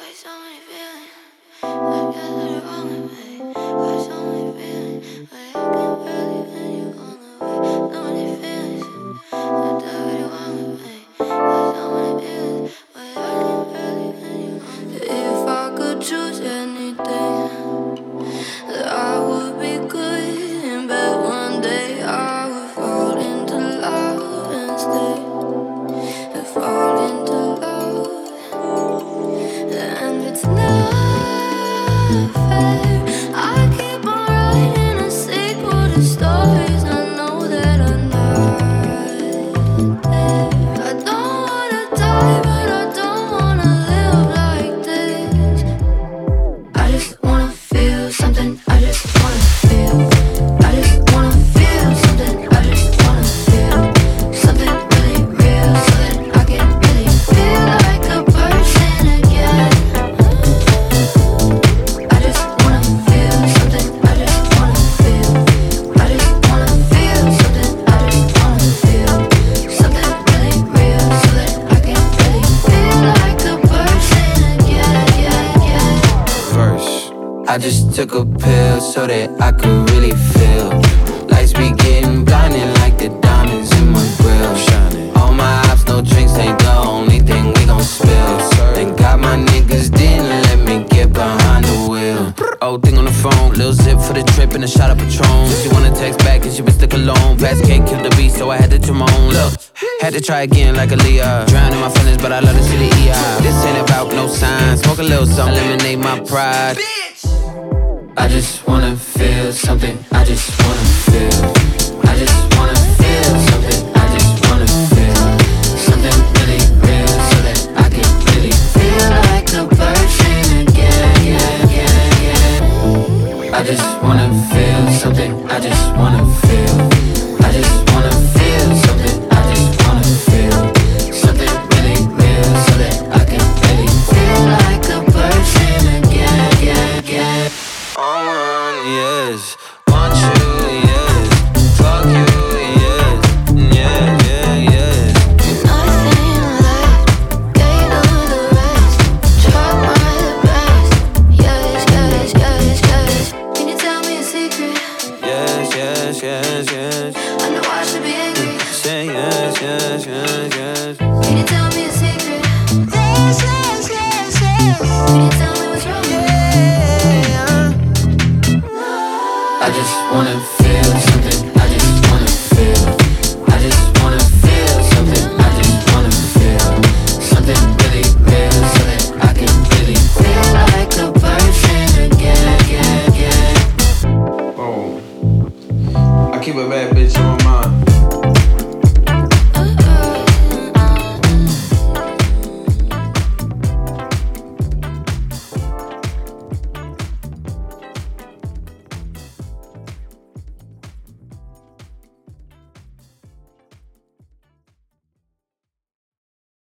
I just took a pill so that I could really feel. Lights be getting blinding like the diamonds in my grill. All my ops, no drinks, ain't the only thing we gon' spill. Thank God my niggas didn't let me get behind the wheel. Old thing on the phone, lil' zip for the trip and a shot of Patron. She wanna text back and she been stuck alone. Fast can't kill the beast, so I had to Timon. Look, had to try again like a Leah. Drowning my feelings, but I love to see the EI. This ain't about no signs, smoke a little something, eliminate my pride. I just wanna feel something, I just wanna feel. I just wanna feel something, I just wanna feel. Something really real so that I can really feel like a person again, I just wanna feel something, I just wanna feel. I just wanna feel something, I just wanna feel. Something really real so that I can really feel like a person again. All on, yes. Want you, yes. Fuck you, yes. Yeah. Nothing left, gain all the rest. Try my best, yes. Can you tell me a secret? Yes. I know I should be angry. Say yes. Can you tell me a secret? Yes. Can you tell me what's wrong? I just wanna feel something, I just wanna feel. I just wanna feel something, I just wanna feel. Something really real so that I can really feel like a person again. Oh, I keep a bad bitch on my mind.